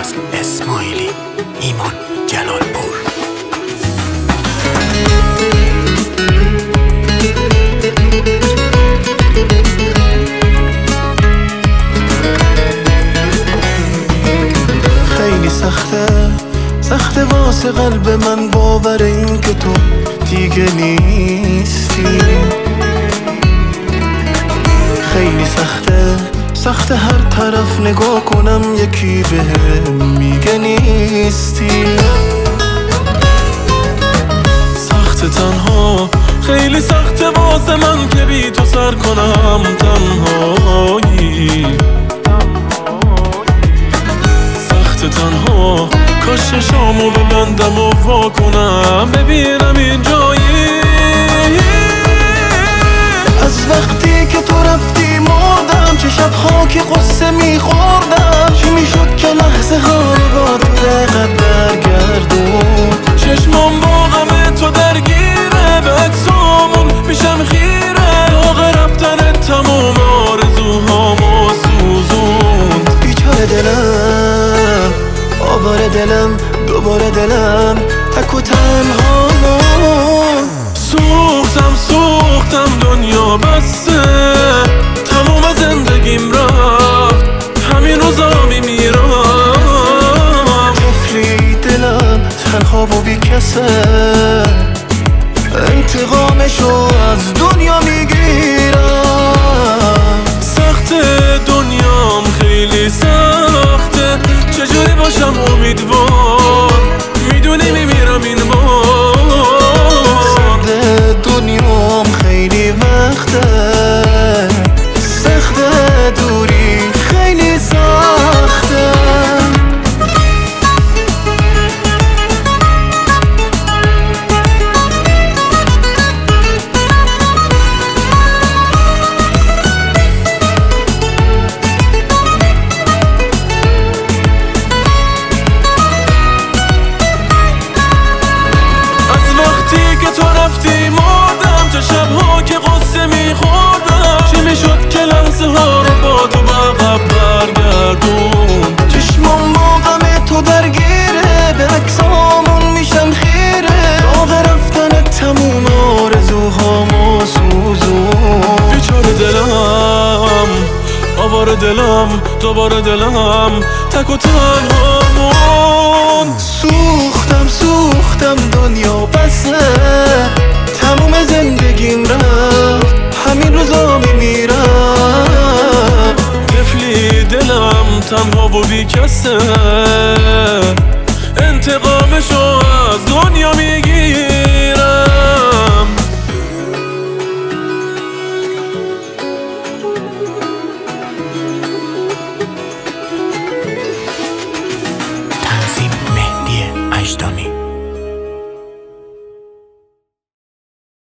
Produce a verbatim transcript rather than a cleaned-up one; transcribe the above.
فصل. اسماعیلی، ایمان جلالپور. خیلی سخته سخته واسه قلب من باور این که تو دیگه نیستی. خیلی سخته سخته هر طرف نگاه کنم یکی بهم میگه نیستی. سخته تنها خیلی سخته واسه من که بی تو سر کنم تنهایی. سخته تنها کاش شامو ببندم و وا کنم ببینم این جایی. از وقتی که تو رفتی مردم، چه شب‌ها که قصه میخوردم. چی میشد که لحظه ها رو با تو دقیقت برگردون. چشمام با غم تو درگیره، به عکسامون میشم خیره. داغ رفتن تموم آرزوهامو سوزوند. بیچاره دلم، آواره دلم، دوباره دلم تک و تنها. سوختم سوختم دنیا بسته، تموم زندگیم رفت، همین روزا میمیرم. طفلی دلم تنها و بی کسه، انتقامشو از دنیا میگیرم. سخته دنیام خیلی سخته، چجوری باشم امیدوار، میدونی میمیرم این بار. سخته دنیام خیلی وقته، سخته دوری خیلی سخته. تو رفتی مردم، چه شب‌ها که قصه میخوردم. چی میشد که لحظه ها رو با تو عقب برگردون. چشمام با غم تو درگیره، به عکسامون میشم خیره. داغ رفتن تموم آرزوهامو سوزون. بیچاره دلم، آواره دلم، دوباره دلم تک و تنهامون. سوختم سوختم دنیا بسه، تموم زندگیم رفت، همین روزا میمیرم. طفلی دلم تنها و بی کسه،